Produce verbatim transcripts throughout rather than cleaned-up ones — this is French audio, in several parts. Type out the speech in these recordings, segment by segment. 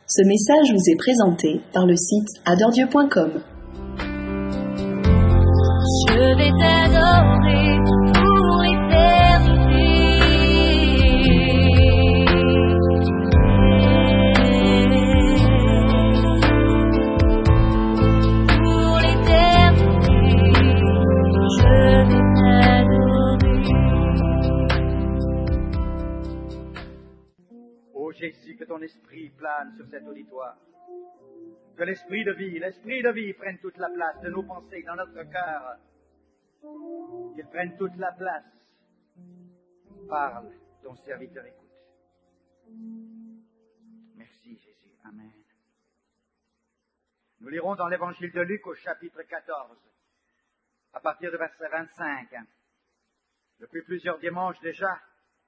Ce message vous est présenté par le site adore dieu point com. Je vais t'adorer pour l'éternité. Pour l'éternité, je vais t'adorer. Ô Jésus, que ton esprit plane sur cet auditoire. Que l'esprit de vie, l'esprit de vie prenne toute la place de nos pensées dans notre cœur. Qu'il prenne toute la place. Parle, ton serviteur écoute. Merci Jésus. Amen. Nous lirons dans l'évangile de Luc au chapitre quatorze, à partir du verset vingt-cinq. Depuis plusieurs dimanches déjà,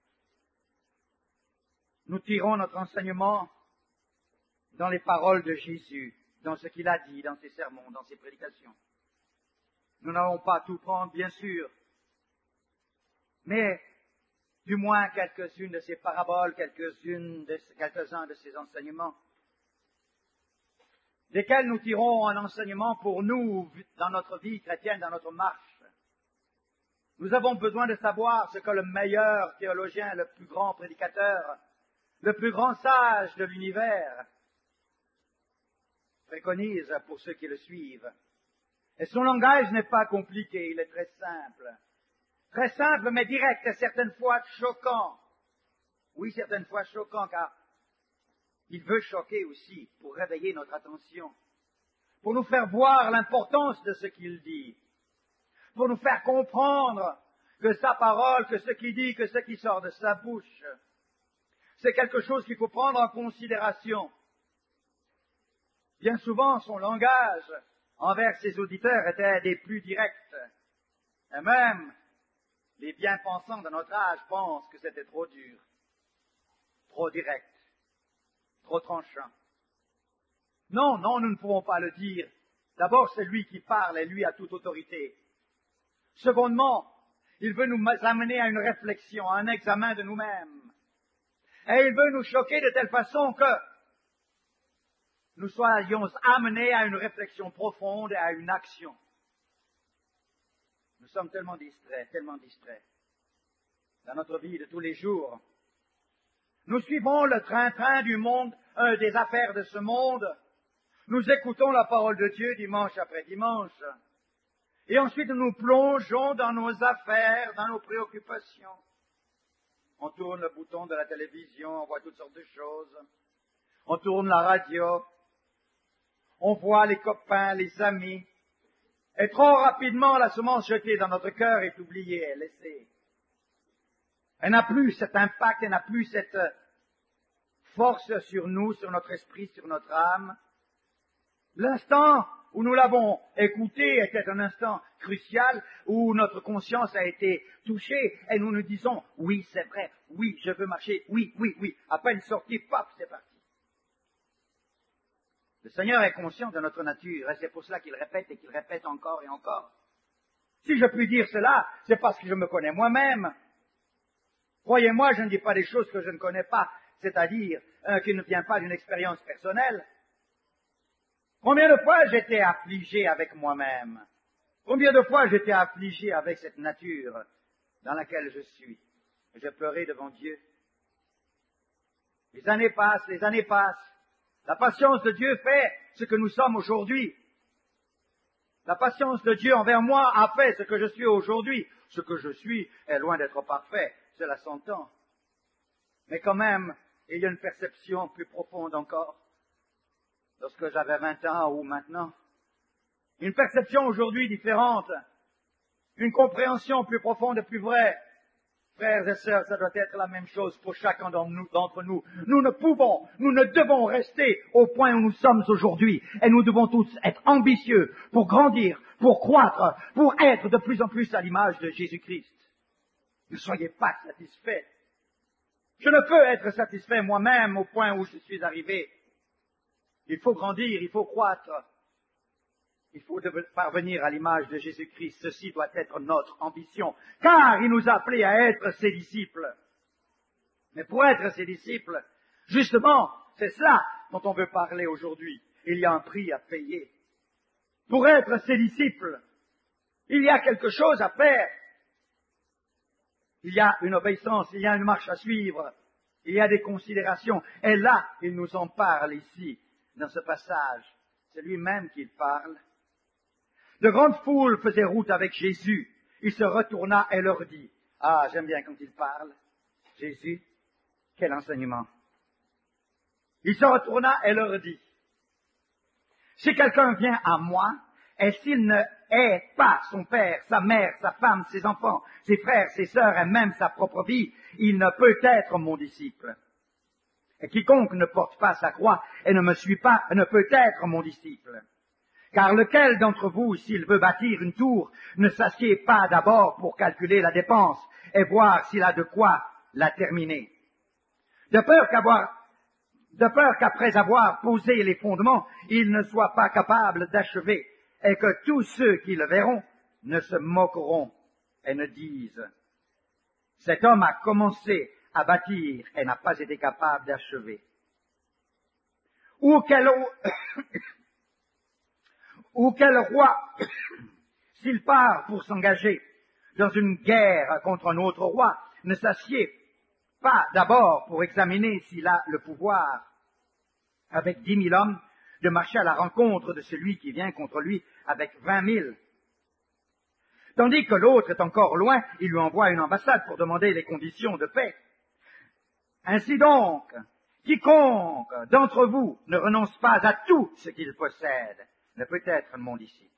nous tirons notre enseignement dans les paroles de Jésus, dans ce qu'il a dit, dans ses sermons, dans ses prédications. Nous n'allons pas tout prendre, bien sûr, mais du moins quelques-unes de ses paraboles, quelques-unes de, quelques-uns de ses enseignements, desquels nous tirons un enseignement pour nous, dans notre vie chrétienne, dans notre marche. Nous avons besoin de savoir ce que le meilleur théologien, le plus grand prédicateur, le plus grand sage de l'univers préconise pour ceux qui le suivent. Et son langage n'est pas compliqué, il est très simple. Très simple, mais direct, et certaines fois choquant. Oui, certaines fois choquant, car il veut choquer aussi pour réveiller notre attention, pour nous faire voir l'importance de ce qu'il dit, pour nous faire comprendre que sa parole, que ce qu'il dit, que ce qui sort de sa bouche, c'est quelque chose qu'il faut prendre en considération. Bien souvent, son langage envers ses auditeurs était des plus directs. Et même, les bien-pensants de notre âge pensent que c'était trop dur, trop direct, trop tranchant. Non, non, nous ne pouvons pas le dire. D'abord, c'est lui qui parle et lui a toute autorité. Secondement, il veut nous amener à une réflexion, à un examen de nous-mêmes. Et il veut nous choquer de telle façon que nous soyons amenés à une réflexion profonde et à une action. Nous sommes tellement distraits, tellement distraits dans notre vie de tous les jours. Nous suivons le train-train du monde, euh, des affaires de ce monde. Nous écoutons la parole de Dieu dimanche après dimanche. Et ensuite nous plongeons dans nos affaires, dans nos préoccupations. On tourne le bouton de la télévision, on voit toutes sortes de choses. On tourne la radio. On voit les copains, les amis. Et trop rapidement, la semence jetée dans notre cœur est oubliée, laissée. Elle n'a plus cet impact, elle n'a plus cette force sur nous, sur notre esprit, sur notre âme. L'instant où nous l'avons écouté était un instant crucial, où notre conscience a été touchée, et nous nous disons, oui, c'est vrai, oui, je veux marcher, oui, oui, oui. À peine sorti, paf, c'est parti. Le Seigneur est conscient de notre nature, et c'est pour cela qu'il répète et qu'il répète encore et encore. Si je puis dire cela, c'est parce que je me connais moi-même. Croyez-moi, je ne dis pas des choses que je ne connais pas, c'est-à-dire euh, qui ne viennent pas d'une expérience personnelle. Combien de fois j'étais affligé avec moi-même? Combien de fois j'étais affligé avec cette nature dans laquelle je suis? J'ai pleuré devant Dieu. Les années passent, les années passent. La patience de Dieu fait ce que nous sommes aujourd'hui. La patience de Dieu envers moi a fait ce que je suis aujourd'hui. Ce que je suis est loin d'être parfait, cela s'entend. Mais quand même, il y a une perception plus profonde encore. Lorsque j'avais vingt ans ou maintenant. Une perception aujourd'hui différente. Une compréhension plus profonde et plus vraie. Frères et sœurs, ça doit être la même chose pour chacun d'entre nous. Nous ne pouvons, nous ne devons rester au point où nous sommes aujourd'hui. Et nous devons tous être ambitieux pour grandir, pour croître, pour être de plus en plus à l'image de Jésus-Christ. Ne soyez pas satisfaits. Je ne peux être satisfait moi-même au point où je suis arrivé. Il faut grandir, il faut croître. Il faut parvenir à l'image de Jésus-Christ. Ceci doit être notre ambition, car il nous a appelés à être ses disciples. Mais pour être ses disciples, justement, c'est cela, dont on veut parler aujourd'hui. Il y a un prix à payer. Pour être ses disciples, il y a quelque chose à faire. Il y a une obéissance, il y a une marche à suivre, il y a des considérations. Et là, il nous en parle ici, dans ce passage. C'est lui-même qui parle. De grandes foules faisaient route avec Jésus. Il se retourna et leur dit, « Ah, j'aime bien quand il parle. Jésus, quel enseignement. » Il se retourna et leur dit, « Si quelqu'un vient à moi, et s'il ne hait pas son père, sa mère, sa femme, ses enfants, ses frères, ses sœurs et même sa propre vie, il ne peut être mon disciple. Et quiconque ne porte pas sa croix et ne me suit pas ne peut être mon disciple. Car lequel d'entre vous, s'il veut bâtir une tour, ne s'assied pas d'abord pour calculer la dépense et voir s'il a de quoi la terminer? De peur qu'avoir de peur qu'après avoir posé les fondements, il ne soit pas capable d'achever, et que tous ceux qui le verront ne se moqueront et ne disent, « Cet homme a commencé à bâtir et n'a pas été capable d'achever. » Ou quel, ou quel roi, s'il part pour s'engager dans une guerre contre un autre roi, ne s'assied pas d'abord pour examiner s'il a le pouvoir, avec dix mille hommes, de marcher à la rencontre de celui qui vient contre lui avec vingt mille. Tandis que l'autre est encore loin, il lui envoie une ambassade pour demander les conditions de paix. Ainsi donc, quiconque d'entre vous ne renonce pas à tout ce qu'il possède ne peut être mon disciple.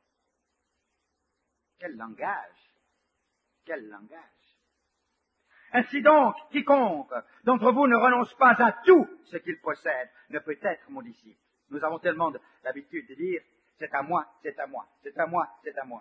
Quel langage! Quel langage! Ainsi donc, quiconque d'entre vous ne renonce pas à tout ce qu'il possède ne peut être mon disciple. Nous avons tellement l'habitude de dire, c'est à moi, c'est à moi, c'est à moi, c'est à moi.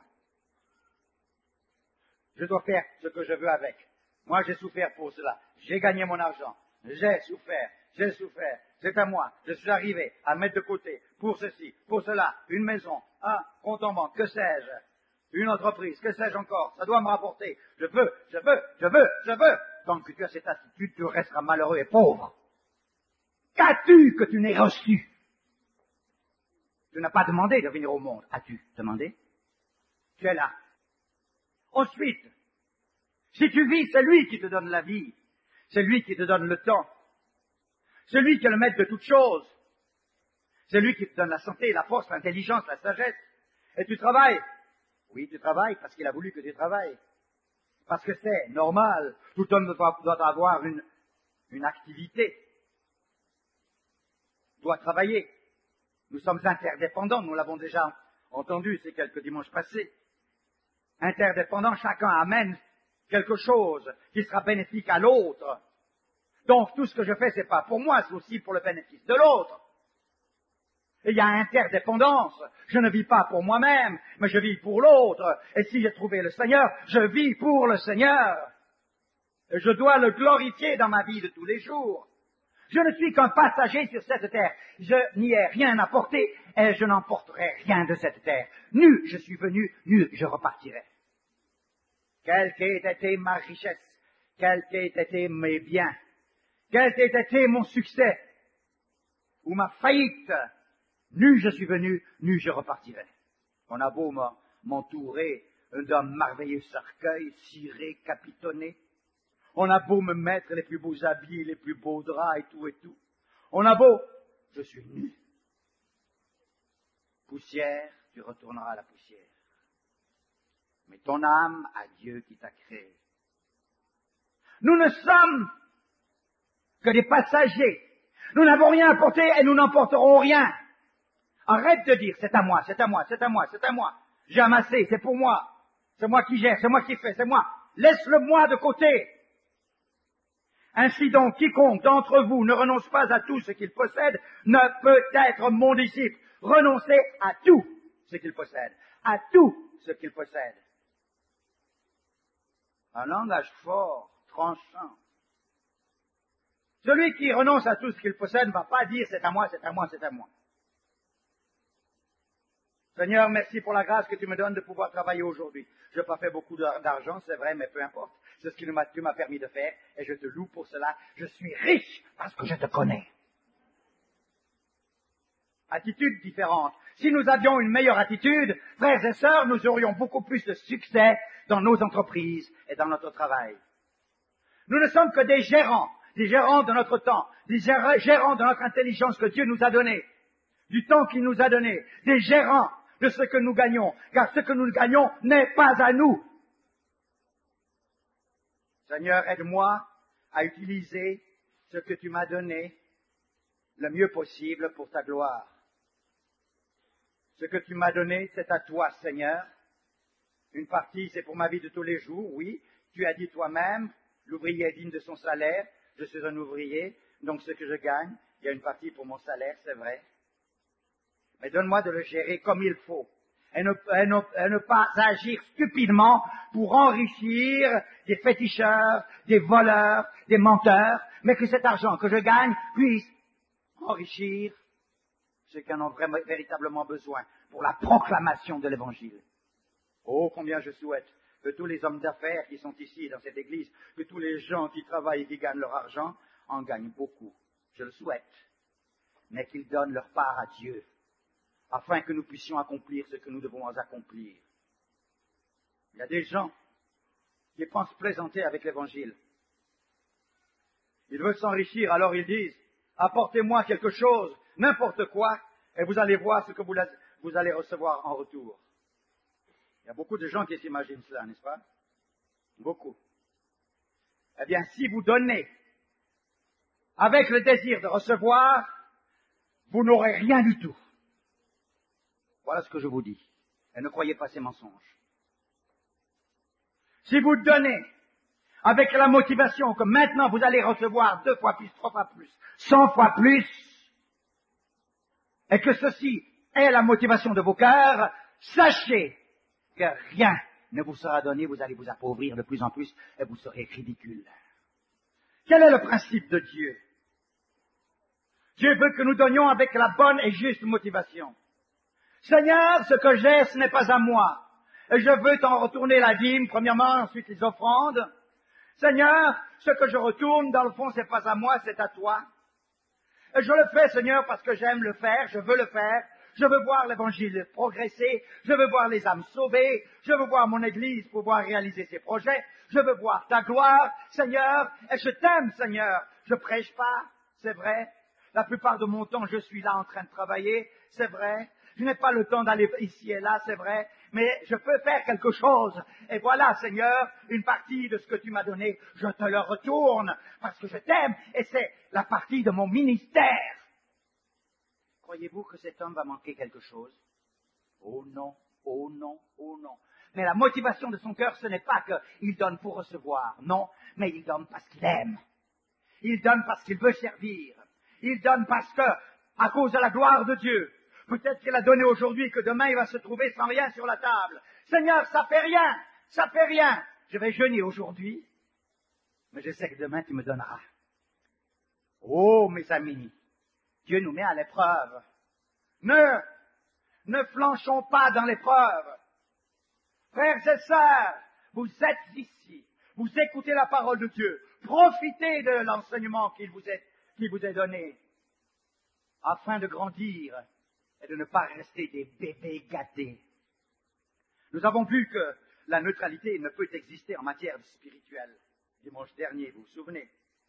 Je dois faire ce que je veux avec. Moi, j'ai souffert pour cela. J'ai gagné mon argent. J'ai souffert, j'ai souffert. C'est à moi. Je suis arrivé à mettre de côté pour ceci, pour cela, une maison, un compte en banque, que sais-je, une entreprise, que sais-je encore. Ça doit me rapporter. Je veux, je veux, je veux, je veux. Tant que tu as cette attitude, tu resteras malheureux et pauvre. Qu'as-tu que tu n'aies reçu? Tu n'as pas demandé de venir au monde. As-tu demandé? Tu es là. Ensuite, si tu vis, c'est lui qui te donne la vie. C'est lui qui te donne le temps. C'est lui qui est le maître de toutes choses. C'est lui qui te donne la santé, la force, l'intelligence, la sagesse. Et tu travailles. Oui, tu travailles parce qu'il a voulu que tu travailles. Parce que c'est normal. Tout homme doit, doit avoir une, une activité. Doit travailler. Nous sommes interdépendants, nous l'avons déjà entendu ces quelques dimanches passés. Interdépendants, chacun amène quelque chose qui sera bénéfique à l'autre. Donc tout ce que je fais, c'est pas pour moi, c'est aussi pour le bénéfice de l'autre. Et il y a interdépendance. Je ne vis pas pour moi-même, mais je vis pour l'autre. Et si j'ai trouvé le Seigneur, je vis pour le Seigneur. Et je dois le glorifier dans ma vie de tous les jours. Je ne suis qu'un passager sur cette terre. Je n'y ai rien apporté et je n'emporterai rien de cette terre. Nu je suis venu, nu je repartirai. Quelle qu'ait été ma richesse, quels qu'aient été mes biens, quel qu'ait été mon succès ou ma faillite, nu je suis venu, nu je repartirai. On a beau m'entourer d'un merveilleux cercueil, ciré, capitonné. On a beau me mettre les plus beaux habits, les plus beaux draps et tout et tout. On a beau, je suis nu. Poussière, tu retourneras à la poussière. Mais ton âme à Dieu qui t'a créé. Nous ne sommes que des passagers. Nous n'avons rien apporté et nous n'emporterons rien. Arrête de dire, c'est à moi, c'est à moi, c'est à moi, c'est à moi. J'ai amassé, c'est pour moi. C'est moi qui gère, c'est moi qui fais, c'est moi. Laisse-le moi de côté. Ainsi donc, quiconque d'entre vous ne renonce pas à tout ce qu'il possède ne peut être mon disciple. Renoncez à tout ce qu'il possède. À tout ce qu'il possède. Un langage fort, tranchant. Celui qui renonce à tout ce qu'il possède ne va pas dire c'est à moi, c'est à moi, c'est à moi. Seigneur, merci pour la grâce que tu me donnes de pouvoir travailler aujourd'hui. Je n'ai pas fait beaucoup d'argent, c'est vrai, mais peu importe. C'est ce que tu m'as permis de faire et je te loue pour cela. Je suis riche parce que je te connais. attitude différente. Si nous avions une meilleure attitude, frères et sœurs, nous aurions beaucoup plus de succès dans nos entreprises et dans notre travail. Nous ne sommes que des gérants, des gérants de notre temps, des gérants de notre intelligence que Dieu nous a donnée, du temps qu'il nous a donné, des gérants de ce que nous gagnons, car ce que nous gagnons n'est pas à nous. Seigneur, aide-moi à utiliser ce que tu m'as donné le mieux possible pour ta gloire. Ce que tu m'as donné, c'est à toi, Seigneur. Une partie, c'est pour ma vie de tous les jours, oui. Tu as dit toi-même, l'ouvrier est digne de son salaire. Je suis un ouvrier, donc ce que je gagne, il y a une partie pour mon salaire, c'est vrai. Mais donne-moi de le gérer comme il faut. Et ne, et ne, et ne pas agir stupidement pour enrichir des féticheurs, des voleurs, des menteurs, mais que cet argent que je gagne puisse enrichir ceux qui en ont vraiment, véritablement besoin pour la proclamation de l'Évangile. Oh, combien je souhaite que tous les hommes d'affaires qui sont ici dans cette église, que tous les gens qui travaillent et qui gagnent leur argent en gagnent beaucoup. Je le souhaite. Mais qu'ils donnent leur part à Dieu, afin que nous puissions accomplir ce que nous devons accomplir. Il y a des gens qui pensent plaisanter avec l'Évangile. Ils veulent s'enrichir, alors ils disent, apportez-moi quelque chose, n'importe quoi, et vous allez voir ce que vous, vous allez recevoir en retour. Il y a beaucoup de gens qui s'imaginent cela, n'est-ce pas? Beaucoup. Eh bien, si vous donnez avec le désir de recevoir, vous n'aurez rien du tout. Voilà ce que je vous dis. Et ne croyez pas ces mensonges. Si vous donnez avec la motivation que maintenant vous allez recevoir deux fois plus, trois fois plus, cent fois plus, et que ceci est la motivation de vos cœurs, sachez que rien ne vous sera donné, vous allez vous appauvrir de plus en plus et vous serez ridicule. Quel est le principe de Dieu? Dieu veut que nous donnions avec la bonne et juste motivation. Seigneur, ce que j'ai, ce n'est pas à moi. Et je veux t'en retourner la dîme, premièrement, ensuite les offrandes. Seigneur, ce que je retourne, dans le fond, c'est pas à moi, c'est à toi. Et je le fais, Seigneur, parce que j'aime le faire, je veux le faire. Je veux voir l'Évangile progresser, je veux voir les âmes sauvées, je veux voir mon Église pouvoir réaliser ses projets, je veux voir ta gloire, Seigneur, et je t'aime, Seigneur. Je prêche pas, c'est vrai. La plupart de mon temps, je suis là en train de travailler, c'est vrai. Je n'ai pas le temps d'aller ici et là, c'est vrai, mais je peux faire quelque chose. Et voilà, Seigneur, une partie de ce que tu m'as donné, je te le retourne, parce que je t'aime, et c'est la partie de mon ministère. Croyez-vous que cet homme va manquer quelque chose? Oh non, oh non, oh non. Mais la motivation de son cœur, ce n'est pas qu'il donne pour recevoir, non, mais il donne parce qu'il aime. Il donne parce qu'il veut servir. Il donne parce que, à cause de la gloire de Dieu, peut-être qu'il a donné aujourd'hui, que demain il va se trouver sans rien sur la table. Seigneur, ça fait rien, ça fait rien. Je vais jeûner aujourd'hui, mais je sais que demain tu me donneras. Oh, mes amis, Dieu nous met à l'épreuve. Ne, ne flanchons pas dans l'épreuve. Frères et sœurs, vous êtes ici, vous écoutez la parole de Dieu, profitez de l'enseignement qu'il vous est, qu'il vous est donné, afin de grandir et de ne pas rester des bébés gâtés. Nous avons vu que la neutralité ne peut exister en matière spirituelle. Dimanche dernier, vous vous souvenez.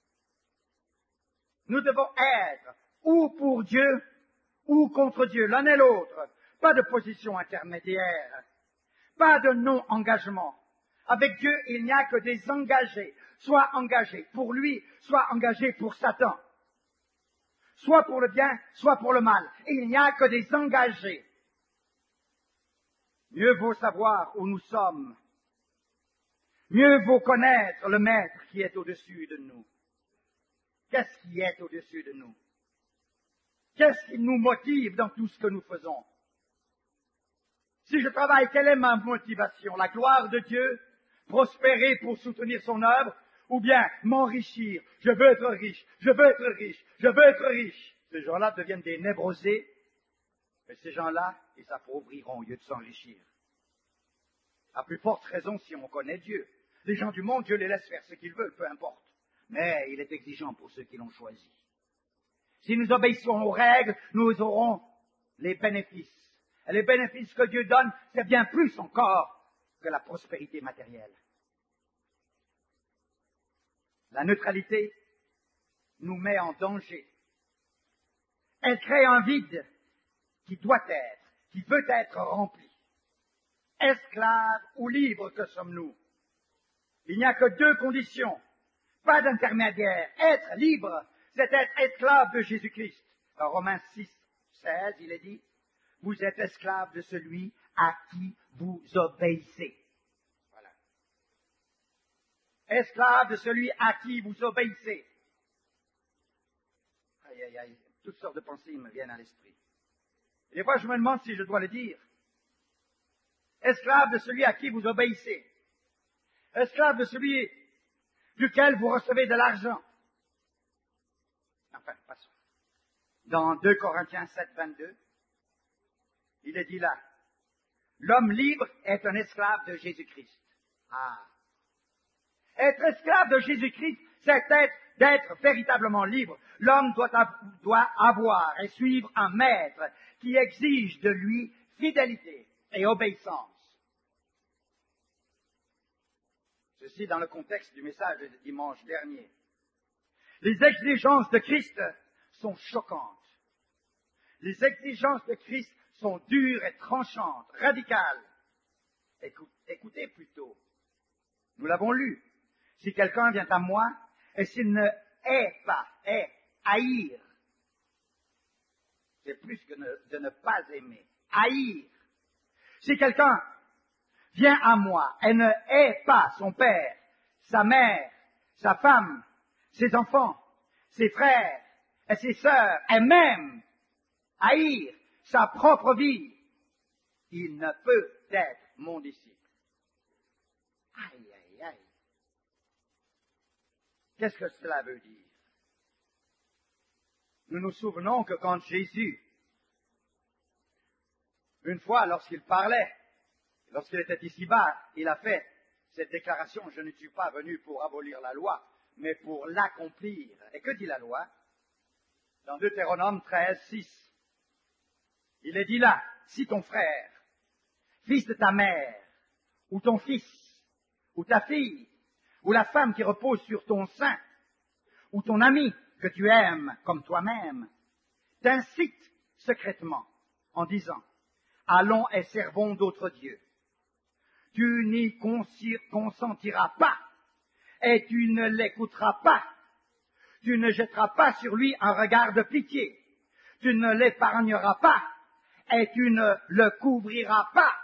Nous devons être ou pour Dieu, ou contre Dieu, l'un et l'autre. Pas de position intermédiaire, pas de non-engagement. Avec Dieu, il n'y a que des engagés, soit engagés pour lui, soit engagés pour Satan. Soit pour le bien, soit pour le mal. Et il n'y a que des engagés. Mieux vaut savoir où nous sommes. Mieux vaut connaître le Maître qui est au-dessus de nous. Qu'est-ce qui est au-dessus de nous? Qu'est-ce qui nous motive dans tout ce que nous faisons? Si je travaille, quelle est ma motivation? La gloire de Dieu? Prospérer pour soutenir son œuvre? Ou bien m'enrichir? Je veux être riche, je veux être riche, je veux être riche. Ces gens-là deviennent des névrosés, mais ces gens-là, ils s'appauvriront au lieu de s'enrichir. À plus forte raison si on connaît Dieu. Les gens du monde, Dieu les laisse faire ce qu'ils veulent, peu importe. Mais il est exigeant pour ceux qui l'ont choisi. Si nous obéissons aux règles, nous aurons les bénéfices. Et les bénéfices que Dieu donne, c'est bien plus encore que la prospérité matérielle. La neutralité nous met en danger. Elle crée un vide qui doit être, qui veut être rempli. Esclaves ou libres que sommes-nous? Il n'y a que deux conditions, pas d'intermédiaire. Être libre, c'est être esclave de Jésus-Christ. Dans Romains six, seize, il est dit, vous êtes esclaves de celui à qui vous obéissez. Voilà. Esclaves de celui à qui vous obéissez. Aïe, aïe, aïe, toutes sortes de pensées me viennent à l'esprit. Et des fois, je me demande si je dois le dire. Esclave de celui à qui vous obéissez. Esclave de celui duquel vous recevez de l'argent. Enfin, passons. Dans deux Corinthiens sept, vingt-deux, il est dit là, l'homme libre est un esclave de Jésus-Christ. Ah. Être esclave de Jésus-Christ, c'est être, d'être véritablement libre. L'homme doit, doit avoir et suivre un maître qui exige de lui fidélité et obéissance. Ceci dans le contexte du message de dimanche dernier. Les exigences de Christ sont choquantes. Les exigences de Christ sont dures et tranchantes, radicales. Écoutez plutôt. Nous l'avons lu. Si quelqu'un vient à moi, et s'il ne hait pas, hait, haïr, c'est plus que ne, de ne pas aimer. Haïr. Si quelqu'un vient à moi et ne hait pas son père, sa mère, sa femme, ses enfants, ses frères et ses sœurs, et même haïr sa propre vie, il ne peut être mon disciple. Aïe, aïe, aïe. Qu'est-ce que cela veut dire? Nous nous souvenons que quand Jésus, une fois lorsqu'il parlait, lorsqu'il était ici-bas, il a fait cette déclaration, je ne suis pas venu pour abolir la loi, mais pour l'accomplir. Et que dit la loi? Dans Deutéronome treize, six. Il est dit là, si ton frère, fils de ta mère, ou ton fils, ou ta fille, ou la femme qui repose sur ton sein, ou ton ami que tu aimes comme toi-même, t'incite secrètement en disant, allons et servons d'autres dieux. Tu n'y consentiras pas, et tu ne l'écouteras pas. Tu ne jetteras pas sur lui un regard de pitié. Tu ne l'épargneras pas, et tu ne le couvriras pas.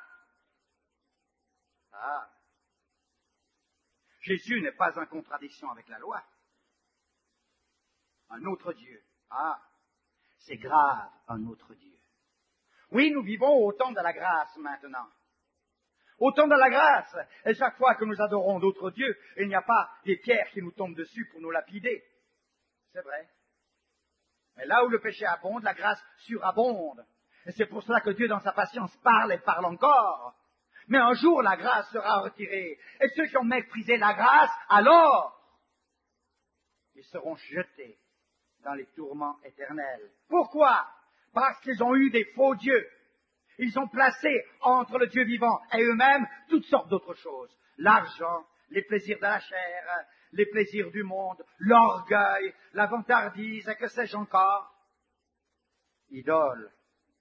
Ah. Jésus n'est pas en contradiction avec la loi. Un autre Dieu. Ah, c'est grave, un autre Dieu. Oui, nous vivons au temps de la grâce maintenant. Au temps de la grâce. Et chaque fois que nous adorons d'autres dieux, il n'y a pas des pierres qui nous tombent dessus pour nous lapider. C'est vrai. Mais là où le péché abonde, la grâce surabonde. Et c'est pour cela que Dieu, dans sa patience, parle et parle encore. Mais un jour, la grâce sera retirée. Et ceux qui ont méprisé la grâce, alors, ils seront jetés dans les tourments éternels. Pourquoi? Parce qu'ils ont eu des faux dieux. Ils ont placé entre le Dieu vivant et eux-mêmes toutes sortes d'autres choses. L'argent, les plaisirs de la chair, les plaisirs du monde, l'orgueil, la vantardise, et que sais-je encore. Idoles.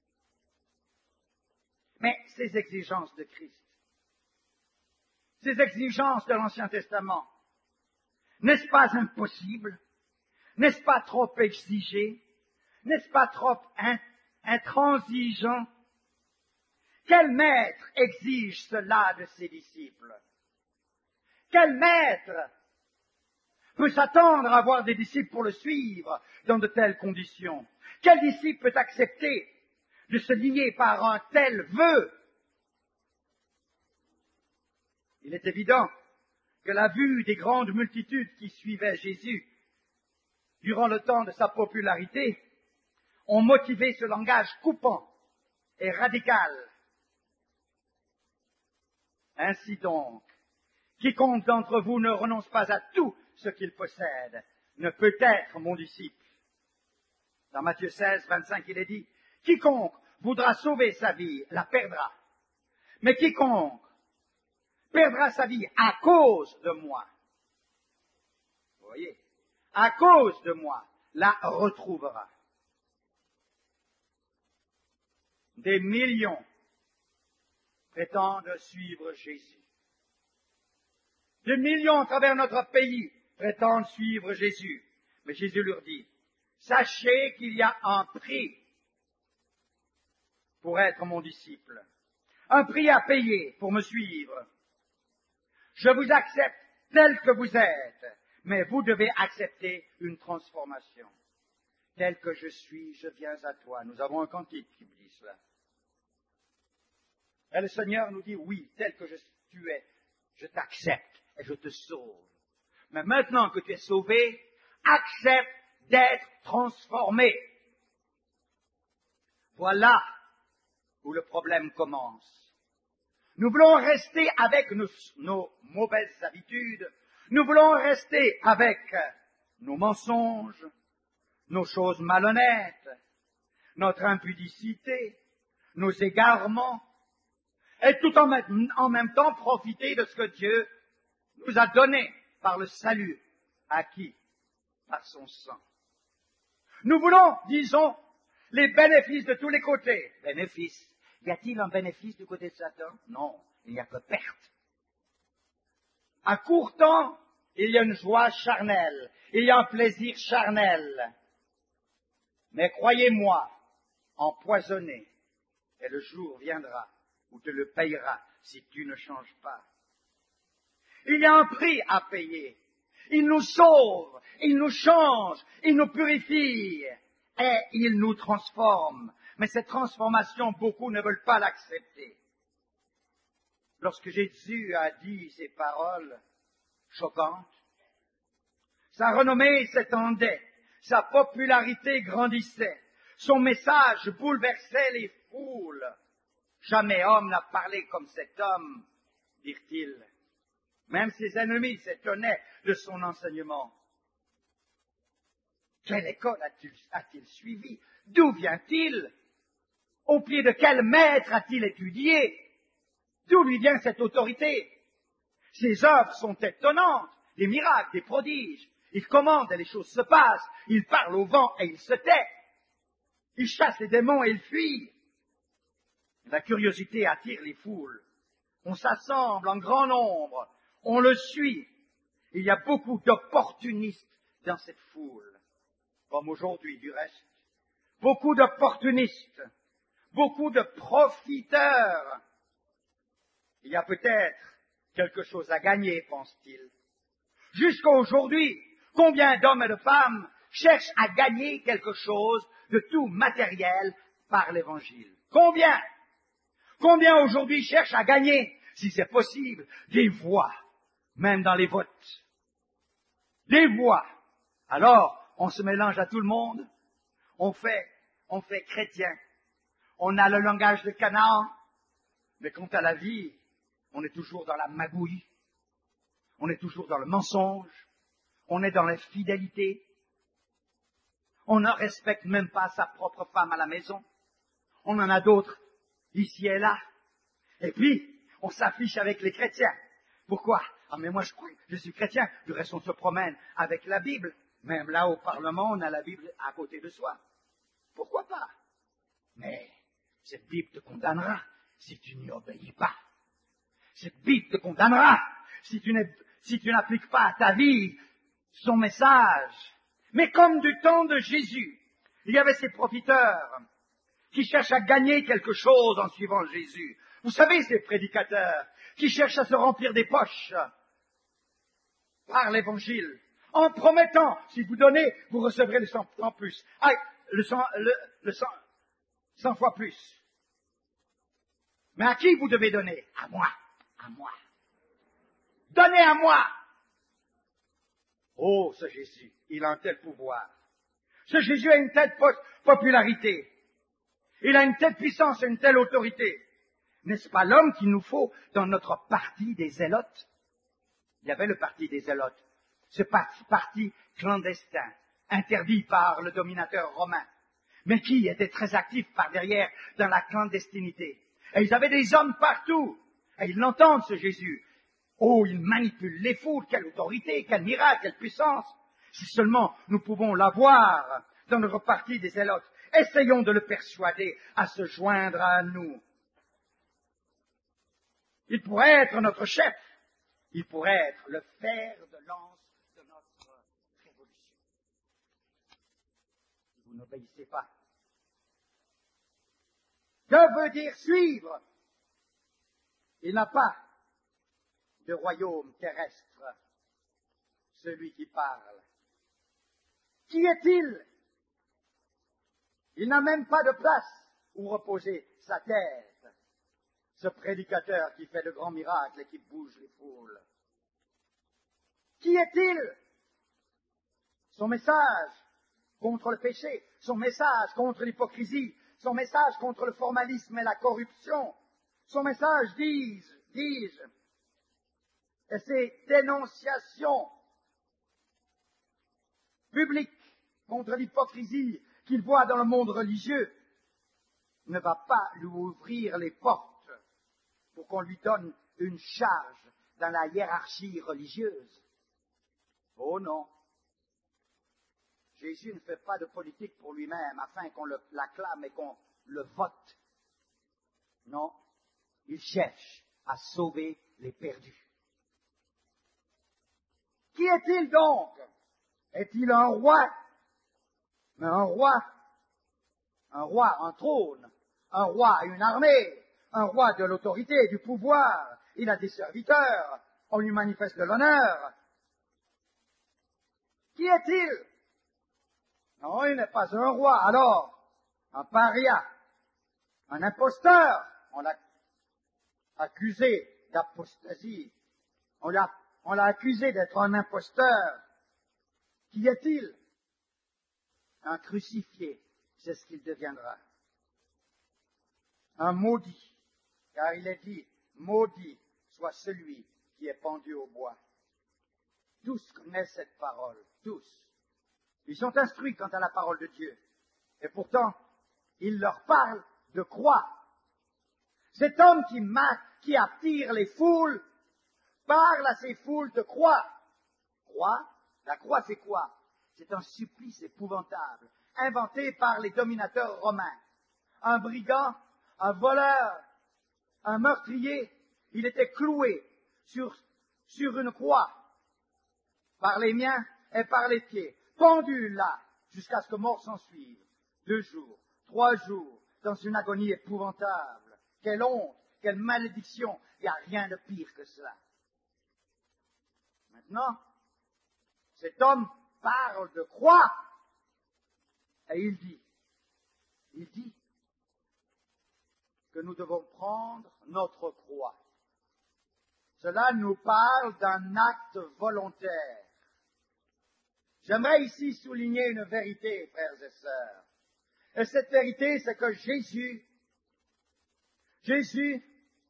Mais ces exigences de Christ, ces exigences de l'Ancien Testament, n'est-ce pas impossible? N'est-ce pas trop exigé? N'est-ce pas trop intransigeant? Quel maître exige cela de ses disciples? Quel maître peut s'attendre à avoir des disciples pour le suivre dans de telles conditions? Quel disciple peut accepter de se lier par un tel vœu? Il est évident que la vue des grandes multitudes qui suivaient Jésus durant le temps de sa popularité ont motivé ce langage coupant et radical. Ainsi donc, quiconque d'entre vous ne renonce pas à tout ce qu'il possède ne peut être mon disciple. Dans Matthieu seize, vingt-cinq, il est dit, quiconque voudra sauver sa vie la perdra. Mais quiconque perdra sa vie à cause de moi, vous voyez, à cause de moi, la retrouvera. Des millions prétendent suivre Jésus. Des millions à travers notre pays prétendent suivre Jésus. Mais Jésus leur dit, sachez qu'il y a un prix pour être mon disciple, un prix à payer pour me suivre. Je vous accepte tel que vous êtes, mais vous devez accepter une transformation. Tel que je suis, je viens à toi. Nous avons un cantique qui dit cela. Et le Seigneur nous dit, oui, tel que je, tu es, je t'accepte et je te sauve. Mais maintenant que tu es sauvé, accepte d'être transformé. Voilà où le problème commence. Nous voulons rester avec nos, nos mauvaises habitudes, nous voulons rester avec nos mensonges, nos choses malhonnêtes, notre impudicité, nos égarements, et tout en même, en même temps profiter de ce que Dieu nous a donné par le salut acquis par son sang. Nous voulons, disons, les bénéfices de tous les côtés. Bénéfices. Y a-t-il un bénéfice du côté de Satan? Non, il n'y a que perte. À court temps, il y a une joie charnelle, il y a un plaisir charnel. Mais croyez-moi, empoisonné, et le jour viendra où tu le payeras si tu ne changes pas. Il y a un prix à payer. Il nous sauve, il nous change, il nous purifie et il nous transforme. Mais cette transformation, beaucoup ne veulent pas l'accepter. Lorsque Jésus a dit ces paroles choquantes, sa renommée s'étendait, sa popularité grandissait, son message bouleversait les foules. Jamais homme n'a parlé comme cet homme, dirent-ils. Même ses ennemis s'étonnaient de son enseignement. Quelle école a-t-il, a-t-il suivi? D'où vient-il? Au pied de quel maître a-t-il étudié? D'où lui vient cette autorité? Ses œuvres sont étonnantes, des miracles, des prodiges. Il commande et les choses se passent. Il parle au vent et il se tait. Il chasse les démons et ils fuient. La curiosité attire les foules. On s'assemble en grand nombre. On le suit. Il y a beaucoup d'opportunistes dans cette foule, comme aujourd'hui du reste. Beaucoup d'opportunistes, beaucoup de profiteurs. Il y a peut-être quelque chose à gagner, pense-t-il. Jusqu'à aujourd'hui, combien d'hommes et de femmes cherchent à gagner quelque chose de tout matériel par l'Évangile? Combien? Combien aujourd'hui cherchent à gagner, si c'est possible, des voix, même dans les votes? Des voix. Alors, on se mélange à tout le monde, on fait, on fait chrétien, on a le langage de Canaan, mais quant à la vie, on est toujours dans la magouille, on est toujours dans le mensonge, on est dans l'infidélité, on ne respecte même pas sa propre femme à la maison, on en a d'autres ici et là, et puis on s'affiche avec les chrétiens. Pourquoi? Ah mais moi je crois, je suis chrétien, du reste on se promène avec la Bible, même là au Parlement on a la Bible à côté de soi. Pourquoi pas? Mais cette Bible te condamnera si tu n'y obéis pas. Cette Bible te condamnera si tu n'es, si tu n'appliques pas à ta vie son message. Mais comme du temps de Jésus, il y avait ces profiteurs qui cherchent à gagner quelque chose en suivant Jésus. Vous savez, ces prédicateurs qui cherchent à se remplir des poches par l'Évangile, en promettant, si vous donnez, vous recevrez le cent en plus. Ah, le cent, le, le cent, cent fois plus. Mais à qui vous devez donner? À moi, à moi. Donnez à moi. Oh, ce Jésus, il a un tel pouvoir. Ce Jésus a une telle popularité. Il a une telle puissance et une telle autorité. N'est-ce pas l'homme qu'il nous faut dans notre parti des Zélotes? Il y avait le parti des Zélotes, ce parti, parti clandestin, interdit par le dominateur romain. mais qui étaient très actifs par derrière dans la clandestinité. Et ils avaient des hommes partout. Et ils l'entendent, ce Jésus. Oh, il manipule les foules, quelle autorité, quel miracle, quelle puissance. Si seulement nous pouvons l'avoir dans notre parti des zélotes, essayons de le persuader à se joindre à nous. Il pourrait être notre chef, il pourrait être le fer de lance de notre révolution. Vous n'obéissez pas. Que veut dire suivre? Il n'a pas de royaume terrestre, celui qui parle. Qui est-il? Il n'a même pas de place où reposer sa tête, ce prédicateur qui fait de grands miracles et qui bouge les foules. Qui est-il? Son message contre le péché, son message contre l'hypocrisie, son message contre le formalisme et la corruption, son message, dis-je, dis-je, et ses dénonciations publiques contre l'hypocrisie qu'il voit dans le monde religieux, ne va pas lui ouvrir les portes pour qu'on lui donne une charge dans la hiérarchie religieuse. Oh non, Jésus ne fait pas de politique pour lui-même afin qu'on l'acclame et qu'on le vote. Non, il cherche à sauver les perdus. Qui est-il donc? Est-il un roi? Mais un roi, un roi, un trône, un roi, une armée, un roi de l'autorité, du pouvoir. Il a des serviteurs, on lui manifeste de l'honneur. Qui est-il? Non, il n'est pas un roi. Alors, un paria, un imposteur. On l'a accusé d'apostasie. On l'a, on l'a accusé d'être un imposteur. Qui est-il? Un crucifié, c'est ce qu'il deviendra. Un maudit, car il est dit, maudit soit celui qui est pendu au bois. Tous connaissent cette parole, tous. Ils sont instruits quant à la parole de Dieu. Et pourtant, il leur parle de croix. Cet homme qui, ma- qui attire les foules parle à ces foules de croix. Croix, la croix c'est quoi? C'est un supplice épouvantable, inventé par les dominateurs romains. Un brigand, un voleur, un meurtrier, il était cloué sur, sur une croix, par les miens et par les pieds, pendu là, jusqu'à ce que mort s'en suive. Deux jours, trois jours, dans une agonie épouvantable. Quelle honte, quelle malédiction, il n'y a rien de pire que cela. Maintenant, cet homme parle de croix, et il dit, il dit que nous devons prendre notre croix. Cela nous parle d'un acte volontaire. J'aimerais ici souligner une vérité, frères et sœurs. Et cette vérité, c'est que Jésus, Jésus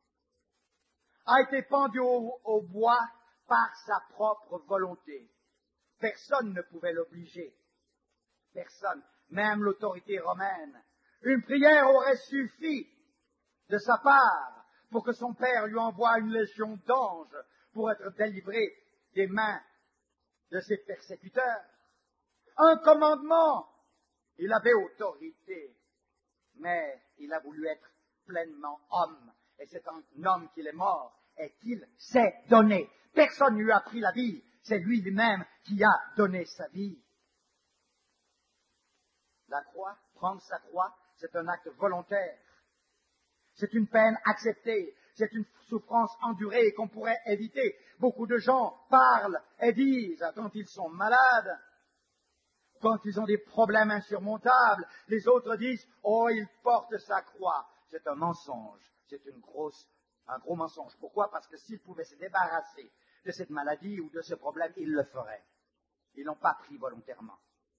a été pendu au, au bois par sa propre volonté. Personne ne pouvait l'obliger. Personne, même l'autorité romaine. Une prière aurait suffi de sa part pour que son père lui envoie une légion d'anges pour être délivré des mains de ses persécuteurs. Un commandement. Il avait autorité, mais il a voulu être pleinement homme. Et c'est un homme qu'il est mort et qu'il s'est donné. Personne ne lui a pris la vie. C'est lui-même qui a donné sa vie. La croix, prendre sa croix, c'est un acte volontaire. C'est une peine acceptée. C'est une souffrance endurée qu'on pourrait éviter. Beaucoup de gens parlent et disent, quand ils sont malades, quand ils ont des problèmes insurmontables, les autres disent, oh, il porte sa croix. C'est un mensonge. C'est une grosse, un gros mensonge. Pourquoi? Parce que s'ils pouvaient se débarrasser de cette maladie ou de ce problème, ils le feraient. Ils n'ont pas pris volontairement.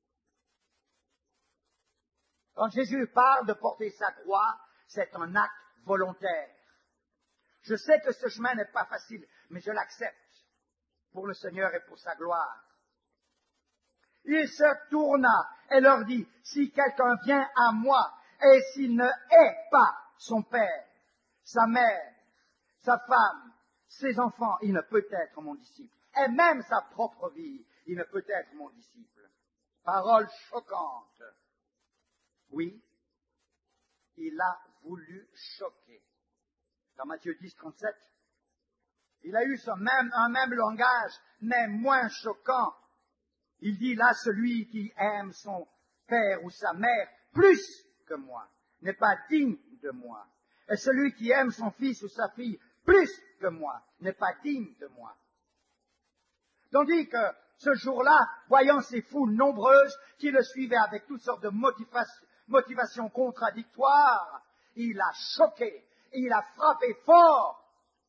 Quand Jésus parle de porter sa croix, c'est un acte volontaire. Je sais que ce chemin n'est pas facile, mais je l'accepte pour le Seigneur et pour sa gloire. Il se tourna et leur dit, si quelqu'un vient à moi et s'il ne hait pas son père, sa mère, sa femme, ses enfants, il ne peut être mon disciple. Et même sa propre vie, il ne peut être mon disciple. Parole choquante. Oui, il a voulu choquer. Dans Matthieu dix, trente-sept, il a eu ce même, un même langage, mais moins choquant. Il dit là, celui qui aime son père ou sa mère plus que moi n'est pas digne de moi. Et celui qui aime son fils ou sa fille plus que moi n'est pas digne de moi. Tandis que ce jour-là, voyant ces foules nombreuses qui le suivaient avec toutes sortes de motivations, motivations contradictoires, il a choqué, il a frappé fort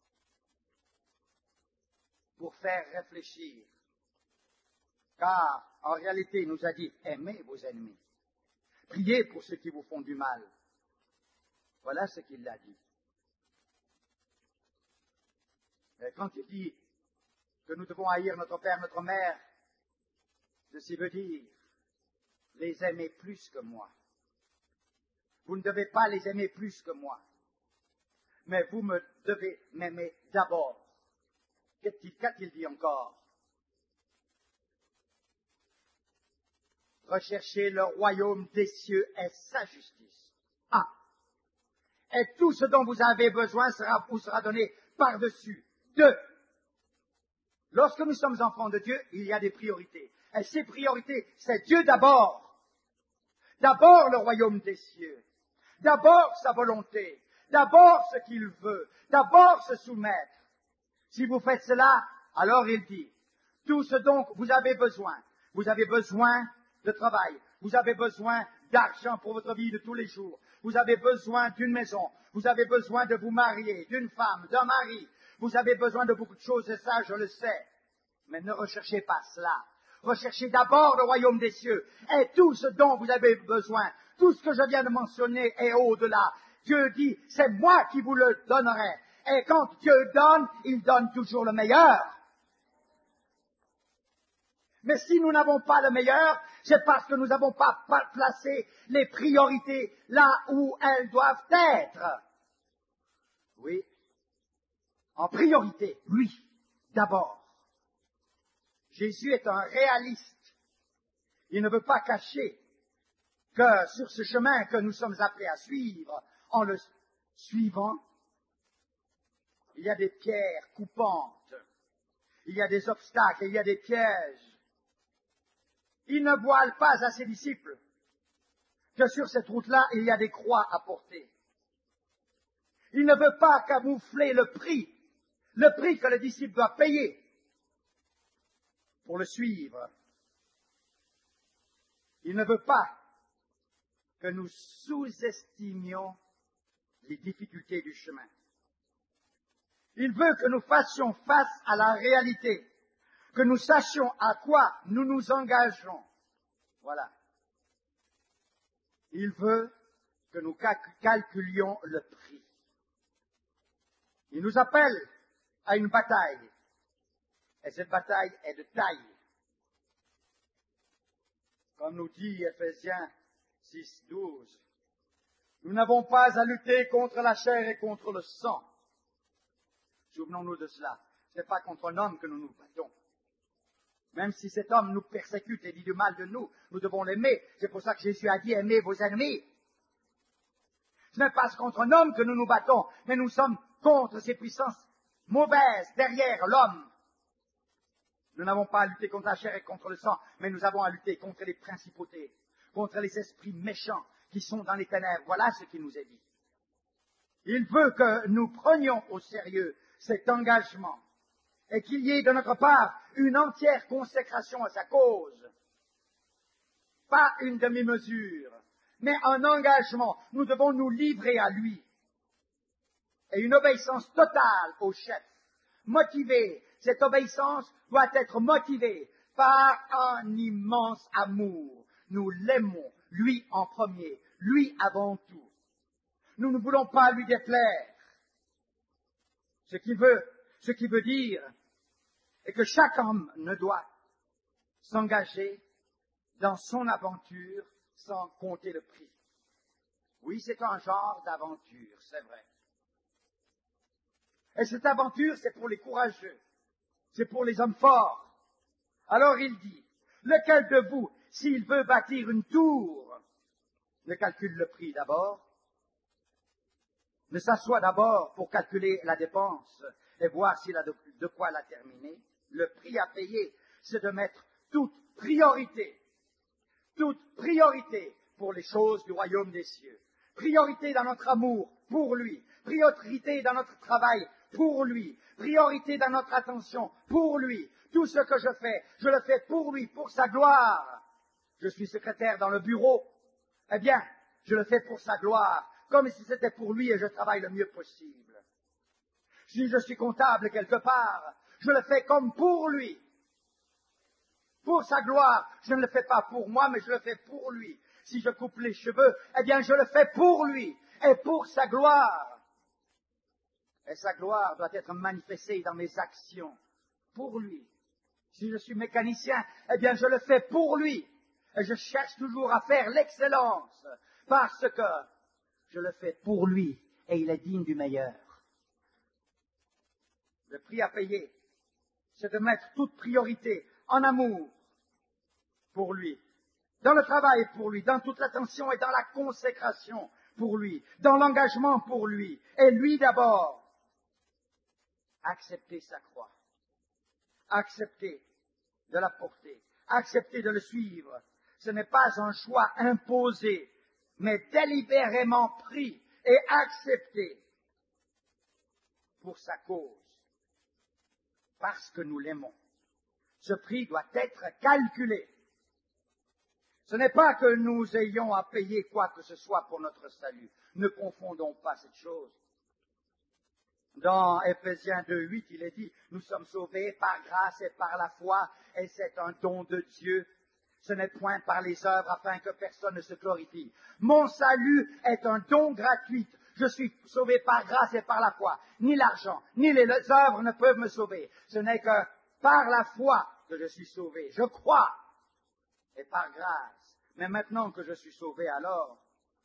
pour faire réfléchir. Car, en réalité, il nous a dit, aimez vos ennemis. Priez pour ceux qui vous font du mal. Voilà ce qu'il a dit. Et quand il dit que nous devons haïr notre père, notre mère, ceci veut dire les aimer plus que moi. Vous ne devez pas les aimer plus que moi, mais vous me devez m'aimer d'abord. Qu'a-t-il, qu'a-t-il dit encore? Recherchez le royaume des cieux et sa justice. Ah! Et tout ce dont vous avez besoin sera, vous sera donné par-dessus. Deux. Lorsque nous sommes enfants de Dieu, il y a des priorités. Et ces priorités, c'est Dieu d'abord. D'abord le royaume des cieux. D'abord sa volonté. D'abord ce qu'il veut. D'abord se soumettre. Si vous faites cela, alors il dit, tout ce dont vous avez besoin, vous avez besoin de travail, vous avez besoin d'argent pour votre vie de tous les jours, vous avez besoin d'une maison, vous avez besoin de vous marier, d'une femme, d'un mari, vous avez besoin de beaucoup de choses, et ça je le sais. Mais ne recherchez pas cela. Recherchez d'abord le royaume des cieux, et tout ce dont vous avez besoin, tout ce que je viens de mentionner est au-delà. Dieu dit, c'est moi qui vous le donnerai. Et quand Dieu donne, il donne toujours le meilleur. Mais si nous n'avons pas le meilleur, c'est parce que nous n'avons pas placé les priorités là où elles doivent être. Oui. En priorité, lui, d'abord. Jésus est un réaliste. Il ne veut pas cacher que sur ce chemin que nous sommes appelés à suivre, en le suivant, il y a des pierres coupantes, il y a des obstacles, il y a des pièges. Il ne voile pas à ses disciples que sur cette route-là, il y a des croix à porter. Il ne veut pas camoufler le prix, le prix que le disciple doit payer pour le suivre. Il ne veut pas que nous sous-estimions les difficultés du chemin. Il veut que nous fassions face à la réalité, que nous sachions à quoi nous nous engageons. Voilà. Il veut que nous calculions le prix. Il nous appelle à une bataille. Et cette bataille est de taille. Comme nous dit Ephésiens six, douze, nous n'avons pas à lutter contre la chair et contre le sang. Souvenons-nous de cela. Ce n'est pas contre un homme que nous nous battons. Même si cet homme nous persécute et dit du mal de nous, nous devons l'aimer. C'est pour ça que Jésus a dit, aimez vos ennemis. Ce n'est pas contre un homme que nous nous battons, mais nous sommes contre ces puissances mauvaises derrière l'homme. Nous n'avons pas à lutter contre la chair et contre le sang, mais nous avons à lutter contre les principautés, contre les esprits méchants qui sont dans les ténèbres. Voilà ce qui nous est dit. Il veut que nous prenions au sérieux cet engagement et qu'il y ait de notre part une entière consécration à sa cause. Pas une demi-mesure, mais un engagement. Nous devons nous livrer à lui. Et une obéissance totale au chef, motivée. Cette obéissance doit être motivée par un immense amour. Nous l'aimons, lui en premier, lui avant tout. Nous ne voulons pas lui déplaire. Ce qu'il veut, ce qui veut dire est que chaque homme ne doit s'engager dans son aventure sans compter le prix. Oui, c'est un genre d'aventure, c'est vrai. Et cette aventure, c'est pour les courageux, c'est pour les hommes forts. Alors il dit, lequel de vous, s'il veut bâtir une tour, ne calcule le prix d'abord, ne s'assoit d'abord pour calculer la dépense et voir s'il a de, de quoi la terminer. Le prix à payer, c'est de mettre toute priorité, toute priorité pour les choses du royaume des cieux. Priorité dans notre amour pour lui, priorité dans notre travail pour lui, priorité dans notre attention pour lui. Tout ce que je fais, je le fais pour lui, pour sa gloire. Je suis secrétaire dans le bureau, eh bien, je le fais pour sa gloire, comme si c'était pour lui et je travaille le mieux possible. Si je suis comptable quelque part, je le fais comme pour lui, pour sa gloire. Je ne le fais pas pour moi, mais je le fais pour lui. Si je coupe les cheveux, eh bien, je le fais pour lui et pour sa gloire. Et sa gloire doit être manifestée dans mes actions, pour lui. Si je suis mécanicien, eh bien, je le fais pour lui. Et je cherche toujours à faire l'excellence, parce que je le fais pour lui, et il est digne du meilleur. Le prix à payer, c'est de mettre toute priorité en amour pour lui, dans le travail pour lui, dans toute l'attention et dans la consécration pour lui, dans l'engagement pour lui, et lui d'abord. Accepter sa croix, accepter de la porter, accepter de le suivre. Ce n'est pas un choix imposé, mais délibérément pris et accepté pour sa cause, parce que nous l'aimons. Ce prix doit être calculé. Ce n'est pas que nous ayons à payer quoi que ce soit pour notre salut. Ne confondons pas cette chose. Dans Éphésiens deux huit, il est dit, nous sommes sauvés par grâce et par la foi, et c'est un don de Dieu. Ce n'est point par les œuvres afin que personne ne se glorifie. Mon salut est un don gratuit. Je suis sauvé par grâce et par la foi. Ni l'argent, ni les œuvres ne peuvent me sauver. Ce n'est que par la foi que je suis sauvé. Je crois, et par grâce. Mais maintenant que je suis sauvé, alors,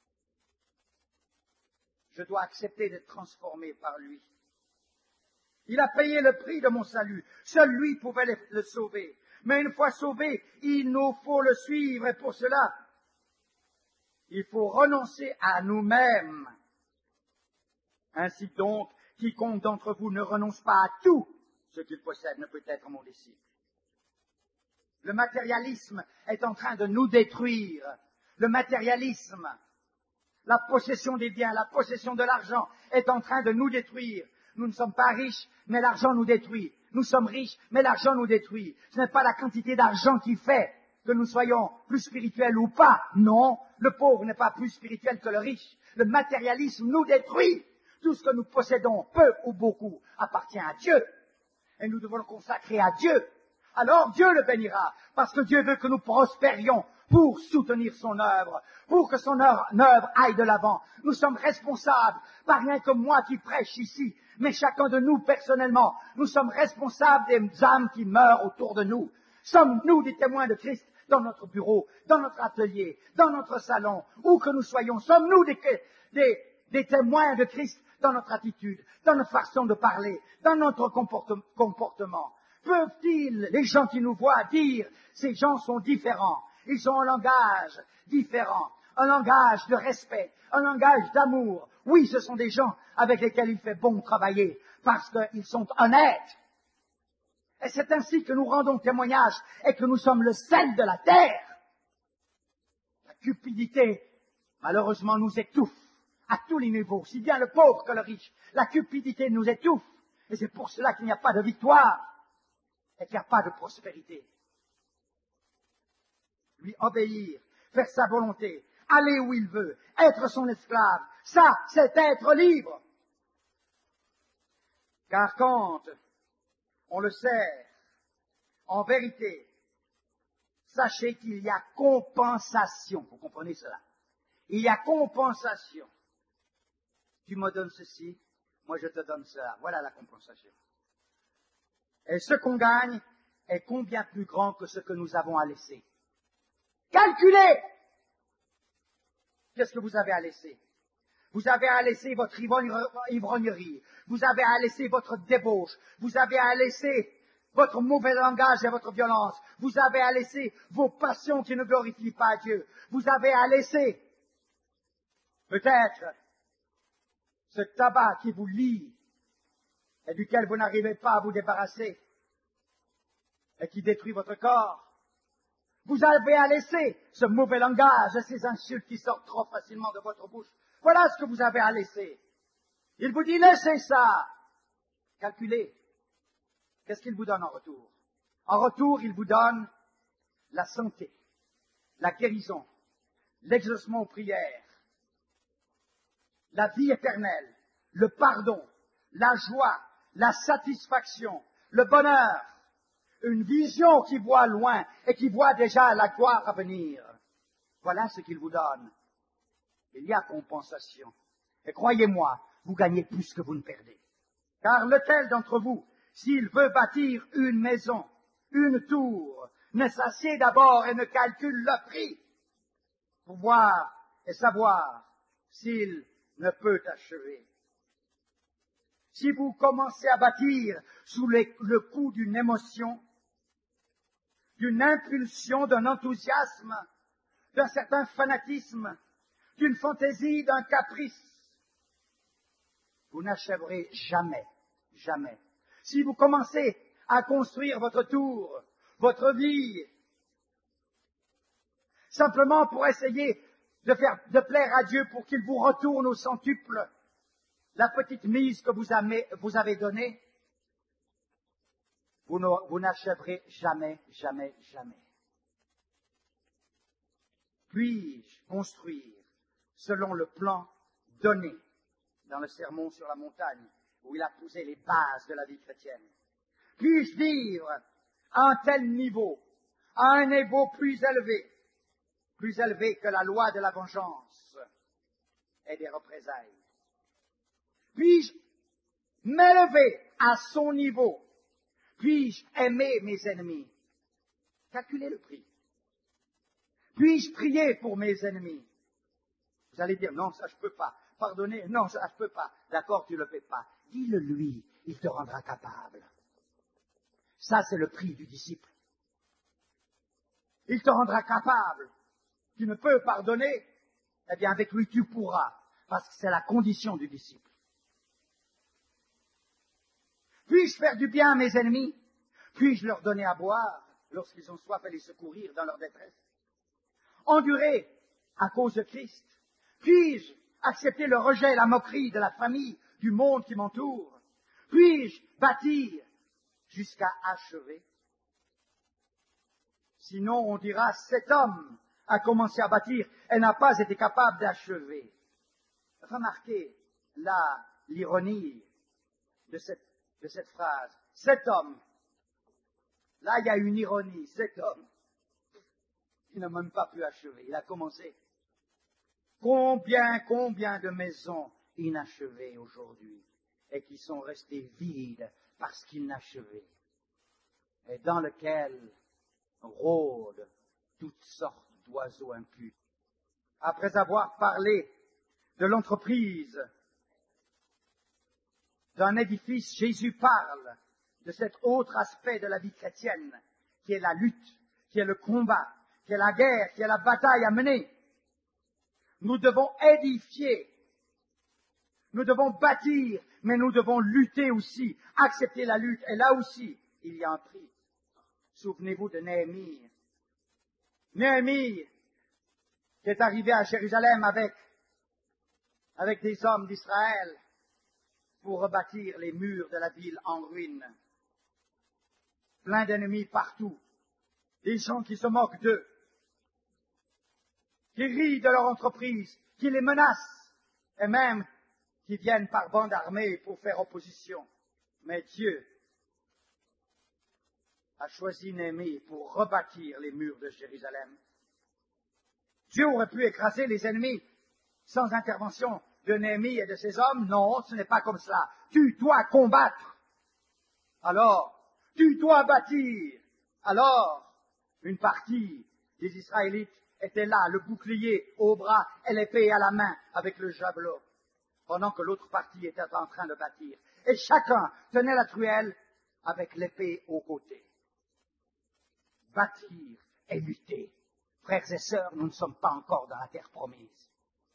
je dois accepter d'être transformé par lui. Il a payé le prix de mon salut. Seul lui pouvait le, le sauver. Mais une fois sauvé, il nous faut le suivre. Et pour cela, il faut renoncer à nous-mêmes. Ainsi donc, quiconque d'entre vous ne renonce pas à tout ce qu'il possède ne peut être mon disciple. Le matérialisme est en train de nous détruire. Le matérialisme, la possession des biens, la possession de l'argent est en train de nous détruire. Nous ne sommes pas riches, mais l'argent nous détruit. Nous sommes riches, mais l'argent nous détruit. Ce n'est pas la quantité d'argent qui fait que nous soyons plus spirituels ou pas. Non, le pauvre n'est pas plus spirituel que le riche. Le matérialisme nous détruit. Tout ce que nous possédons, peu ou beaucoup, appartient à Dieu. Et nous devons le consacrer à Dieu. Alors Dieu le bénira, parce que Dieu veut que nous prospérions pour soutenir son œuvre, pour que son œuvre aille de l'avant. Nous sommes responsables, pas rien que moi qui prêche ici, mais chacun de nous personnellement. Nous sommes responsables des âmes qui meurent autour de nous. Sommes-nous des témoins de Christ dans notre bureau, dans notre atelier, dans notre salon, où que nous soyons? Sommes-nous des, des, des témoins de Christ dans notre attitude, dans notre façon de parler, dans notre comportement? Peuvent-ils, les gens qui nous voient, dire, ces gens sont différents, ils ont un langage différent, un langage de respect, un langage d'amour. Oui, ce sont des gens avec lesquels il fait bon travailler, parce qu'ils sont honnêtes. Et c'est ainsi que nous rendons témoignage et que nous sommes le sel de la terre. La cupidité, malheureusement, nous étouffe à tous les niveaux, si bien le pauvre que le riche. La cupidité nous étouffe, et c'est pour cela qu'il n'y a pas de victoire et qu'il n'y a pas de prospérité. Lui obéir, faire sa volonté, aller où il veut, être son esclave, ça, c'est être libre. Car quand on le sert, en vérité, sachez qu'il y a compensation. Vous comprenez cela? Il y a compensation. Tu me donnes ceci, moi je te donne cela. Voilà la compensation. Et ce qu'on gagne est combien plus grand que ce que nous avons à laisser. Calculez! Qu'est-ce que vous avez à laisser? Vous avez à laisser votre ivrognerie. Vous avez à laisser votre débauche. Vous avez à laisser votre mauvais langage et votre violence. Vous avez à laisser vos passions qui ne glorifient pas Dieu. Vous avez à laisser, peut-être, ce tabac qui vous lie et duquel vous n'arrivez pas à vous débarrasser et qui détruit votre corps. Vous avez à laisser ce mauvais langage et ces insultes qui sortent trop facilement de votre bouche. Voilà ce que vous avez à laisser. Il vous dit, laissez ça. Calculez. Qu'est-ce qu'il vous donne en retour? En retour, il vous donne la santé, la guérison, l'exaucement aux prières, la vie éternelle, le pardon, la joie, la satisfaction, le bonheur, une vision qui voit loin et qui voit déjà la gloire à venir. Voilà ce qu'il vous donne. Il y a compensation. Et croyez-moi, vous gagnez plus que vous ne perdez. Car lequel d'entre vous, s'il veut bâtir une maison, une tour, ne s'assied d'abord et ne calcule le prix pour voir et savoir s'il ne peut achever. Si vous commencez à bâtir sous les, le coup d'une émotion, d'une impulsion, d'un enthousiasme, d'un certain fanatisme, d'une fantaisie, d'un caprice, vous n'achèverez jamais, jamais. Si vous commencez à construire votre tour, votre vie, simplement pour essayer de faire, de plaire à Dieu pour qu'il vous retourne au centuple la petite mise que vous avez, vous avez donnée, vous, vous n'achèverez jamais, jamais, jamais. Puis-je construire selon le plan donné dans le sermon sur la montagne, où il a posé les bases de la vie chrétienne? Puis-je vivre à un tel niveau, à un niveau plus élevé, plus élevé que la loi de la vengeance et des représailles? Puis-je m'élever à son niveau? Puis-je aimer mes ennemis? Calculez le prix. Puis-je prier pour mes ennemis? Vous allez dire, non, ça je peux pas. Pardonnez, non, ça je peux pas. D'accord, tu le fais pas. Dis-le lui, il te rendra capable. Ça, c'est le prix du disciple. Il te rendra capable. Tu ne peux pardonner, eh bien avec lui tu pourras, parce que c'est la condition du disciple. Puis-je faire du bien à mes ennemis? Puis-je leur donner à boire lorsqu'ils ont soif et les secourir dans leur détresse? Endurer à cause de Christ? Puis-je accepter le rejet et la moquerie de la famille, du monde qui m'entoure? Puis-je bâtir jusqu'à achever? Sinon, on dira, cet homme a commencé à bâtir et n'a pas été capable d'achever. Remarquez là l'ironie de cette, de cette phrase. Cet homme, là il y a une ironie, cet homme, il n'a même pas pu achever, il a commencé. Combien, combien de maisons inachevées aujourd'hui et qui sont restées vides parce qu'inachevées et dans lesquelles rôdent toutes sortes d'oiseaux impurs. Après avoir parlé de l'entreprise d'un édifice, Jésus parle de cet autre aspect de la vie chrétienne qui est la lutte, qui est le combat, qui est la guerre, qui est la bataille à mener. Nous devons édifier, nous devons bâtir, mais nous devons lutter aussi, accepter la lutte. Et là aussi, il y a un prix. Souvenez-vous de Néhémie. Néhémie, qui est arrivé à Jérusalem avec, avec des hommes d'Israël pour rebâtir les murs de la ville en ruine. Plein d'ennemis partout, des gens qui se moquent d'eux, qui rient de leur entreprise, qui les menacent, et même qui viennent par bande armée pour faire opposition. Mais Dieu a choisi Néhémie pour rebâtir les murs de Jérusalem. Dieu aurait pu écraser les ennemis sans intervention de Néhémie et de ses hommes. Non, ce n'est pas comme cela. Tu dois combattre. Alors, tu dois bâtir. Alors, une partie Les Israélites étaient là, le bouclier au bras et l'épée à la main avec le javelot, pendant que l'autre partie était en train de bâtir. Et chacun tenait la truelle avec l'épée au côté. Bâtir et lutter. Frères et sœurs, nous ne sommes pas encore dans la terre promise.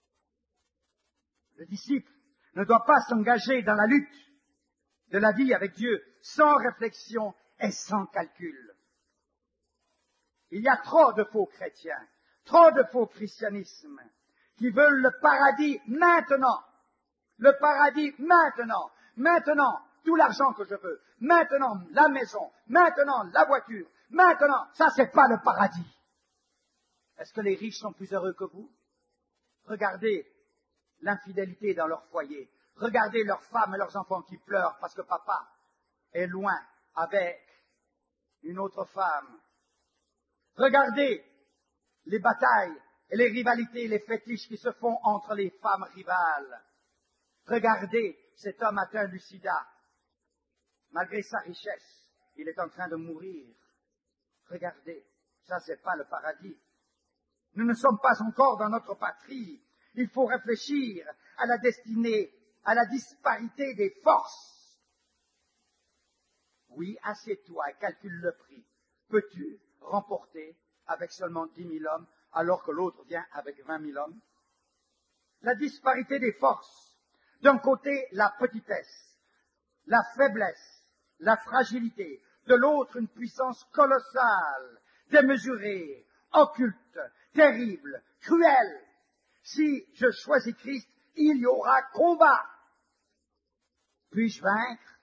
Le disciple ne doit pas s'engager dans la lutte de la vie avec Dieu sans réflexion et sans calcul. Il y a trop de faux chrétiens, trop de faux christianisme qui veulent le paradis maintenant. Le paradis maintenant. Maintenant, tout l'argent que je veux. Maintenant, la maison. Maintenant, la voiture. Maintenant, ça c'est pas le paradis. Est-ce que les riches sont plus heureux que vous? Regardez l'infidélité dans leur foyer. Regardez leurs femmes et leurs enfants qui pleurent parce que papa est loin avec une autre femme. Regardez les batailles et les rivalités, les fétiches qui se font entre les femmes rivales. Regardez cet homme atteint du sida. Malgré sa richesse, il est en train de mourir. Regardez, ça c'est pas le paradis. Nous ne sommes pas encore dans notre patrie. Il faut réfléchir à la destinée, à la disparité des forces. Oui, assieds-toi et calcule le prix. Peux-tu remporter avec seulement dix mille hommes alors que l'autre vient avec vingt mille hommes? La disparité des forces. D'un côté, la petitesse, la faiblesse, la fragilité. De l'autre, une puissance colossale, démesurée, occulte, terrible, cruelle. Si je choisis Christ, il y aura combat. Puis-je vaincre?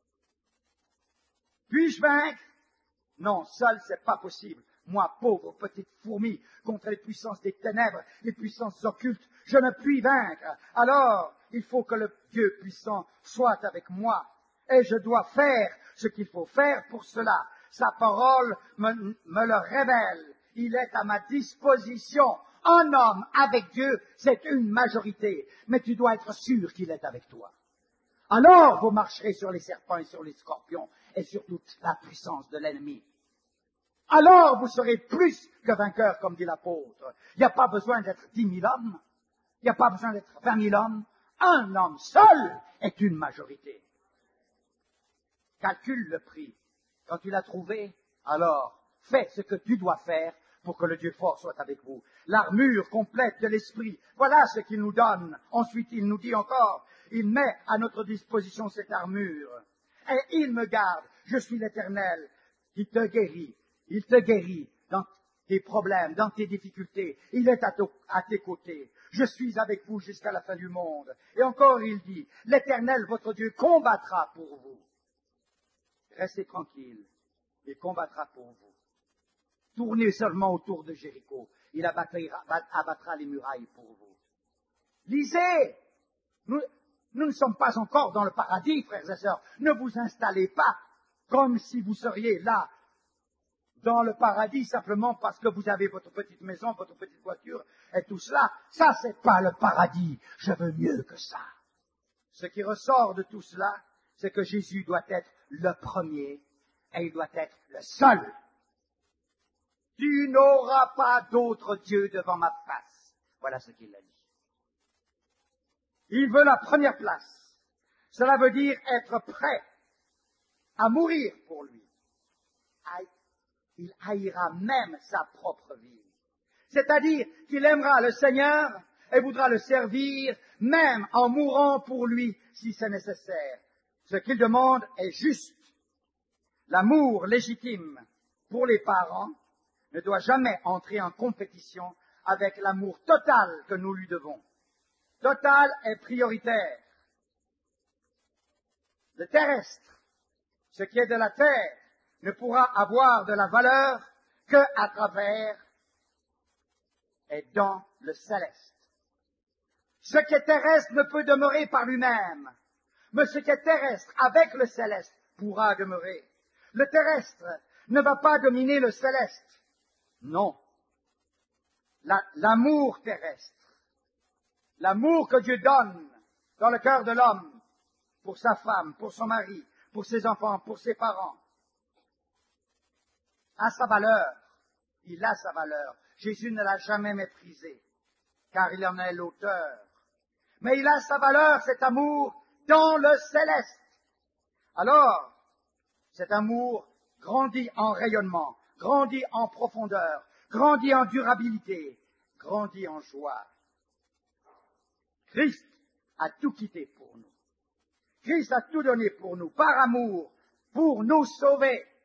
Puis-je vaincre? Non, seul, c'est pas possible. Moi, pauvre petite fourmi, contre les puissances des ténèbres, les puissances occultes, je ne puis vaincre. Alors, il faut que le Dieu puissant soit avec moi. Et je dois faire ce qu'il faut faire pour cela. Sa parole me, me le révèle. Il est à ma disposition. Un homme avec Dieu, c'est une majorité. Mais tu dois être sûr qu'il est avec toi. Alors, vous marcherez sur les serpents et sur les scorpions et sur toute la puissance de l'ennemi. Alors, vous serez plus que vainqueurs, comme dit l'apôtre. Il n'y a pas besoin d'être dix mille hommes. Il n'y a pas besoin d'être vingt mille hommes. Un homme seul est une majorité. Calcule le prix. Quand tu l'as trouvé, alors fais ce que tu dois faire pour que le Dieu fort soit avec vous. L'armure complète de l'esprit, voilà ce qu'il nous donne. Ensuite, il nous dit encore, il met à notre disposition cette armure. Et il me garde, je suis l'Éternel, qui te guérit. Il te guérit dans tes problèmes, dans tes difficultés. Il est à, to- à tes côtés. Je suis avec vous jusqu'à la fin du monde. Et encore, il dit, l'Éternel, votre Dieu, combattra pour vous. Restez tranquille, il combattra pour vous. Tournez seulement autour de Jéricho, il abattra, abattra les murailles pour vous. Lisez, nous, nous ne sommes pas encore dans le paradis, frères et sœurs. Ne vous installez pas comme si vous seriez là, dans le paradis, simplement parce que vous avez votre petite maison, votre petite voiture et tout cela. Ça, c'est pas le paradis. Je veux mieux que ça. Ce qui ressort de tout cela, c'est que Jésus doit être le premier et il doit être le seul. Tu n'auras pas d'autre Dieu devant ma face. Voilà ce qu'il a dit. Il veut la première place. Cela veut dire être prêt à mourir pour lui. Il haïra même sa propre vie. C'est-à-dire qu'il aimera le Seigneur et voudra le servir, même en mourant pour lui si c'est nécessaire. Ce qu'il demande est juste. L'amour légitime pour les parents ne doit jamais entrer en compétition avec l'amour total que nous lui devons. Total et prioritaire. Le terrestre, ce qui est de la terre, ne pourra avoir de la valeur qu'à travers et dans le céleste. Ce qui est terrestre ne peut demeurer par lui-même, mais ce qui est terrestre avec le céleste pourra demeurer. Le terrestre ne va pas dominer le céleste. Non. La, l'amour terrestre, l'amour que Dieu donne dans le cœur de l'homme pour sa femme, pour son mari, pour ses enfants, pour ses parents, a sa valeur. Il a sa valeur. Jésus ne l'a jamais méprisé, car il en est l'auteur. Mais il a sa valeur, cet amour, dans le céleste. Alors, cet amour grandit en rayonnement, grandit en profondeur, grandit en durabilité, grandit en joie. Christ a tout quitté pour nous. Christ a tout donné pour nous, par amour, pour nous sauver.